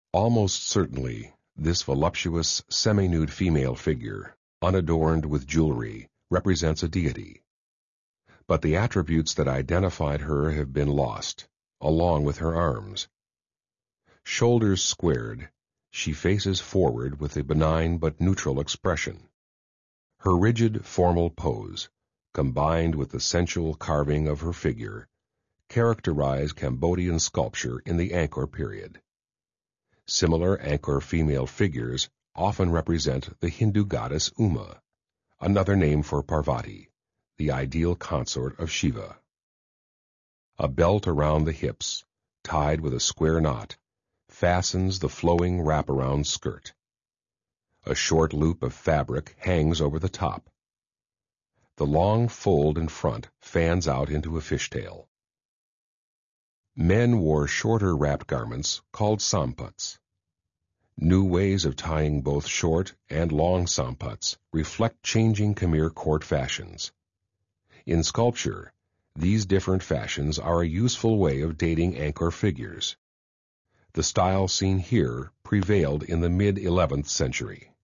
Almost certainly, this voluptuous, semi-nude female figure, unadorned with jewelry, represents a deity. But the attributes that identified her have been lost, along with her arms. Shoulders squared, she faces forward with a benign but neutral expression. Her rigid, formal pose, combined with the sensual carving of her figure, characterize Cambodian sculpture in the Angkor period. Similar Angkor female figures often represent the Hindu goddess Uma, another name for Parvati, the ideal consort of Shiva. A belt around the hips, tied with a square knot, fastens the flowing wraparound skirt. A short loop of fabric hangs over the top. The long fold in front fans out into a fishtail. Men wore shorter wrapped garments called samputs. New ways of tying both short and long samputs reflect changing Khmer court fashions. In sculpture, these different fashions are a useful way of dating Angkor figures. The style seen here prevailed in the mid-11th century.